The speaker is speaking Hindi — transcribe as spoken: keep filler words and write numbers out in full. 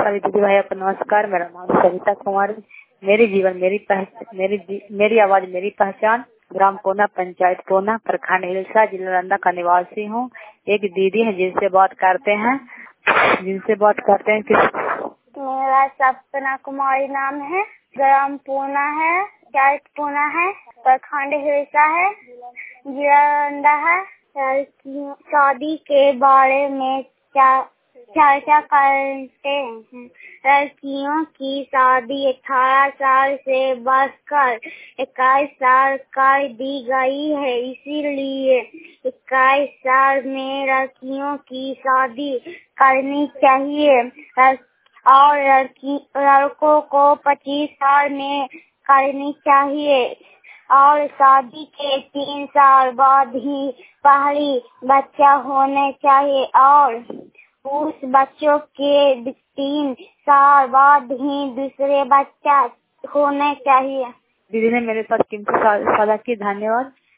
सभी दीदी भाइयों को नमस्कार। मेरा नाम सविता कुमारी। मेरी जीवन मेरी पहचान, मेरी मेरी आवाज मेरी पहचान। ग्राम पूना, पंचायत पूना, प्रखंड हिलसा, जिला नालंदा का निवासी हूँ। एक दीदी है जिनसे बात करते हैं जिनसे बात करते हैं कि मेरा सपना कुमारी नाम है। ग्राम पूना है, पंचायत पूना है, प्रखंड हिलसा है, जिला नालंदा है। लड़कियों शादी के बारे में क्या चर्चा करते हैं। लड़कियों की शादी अठारह साल से बढ़कर इक्कीस साल कर दी गई है। इसीलिए इक्कीस साल में लड़कियों की शादी करनी चाहिए और लड़की लड़कों को पच्चीस साल में करनी चाहिए और शादी के तीन साल बाद ही पहली बच्चा होने चाहिए और उस बच्चों के तीन साल बाद ही दूसरे बच्चा होने चाहिए। दीदी ने मेरे साथ कीमती साझा की। धन्यवाद।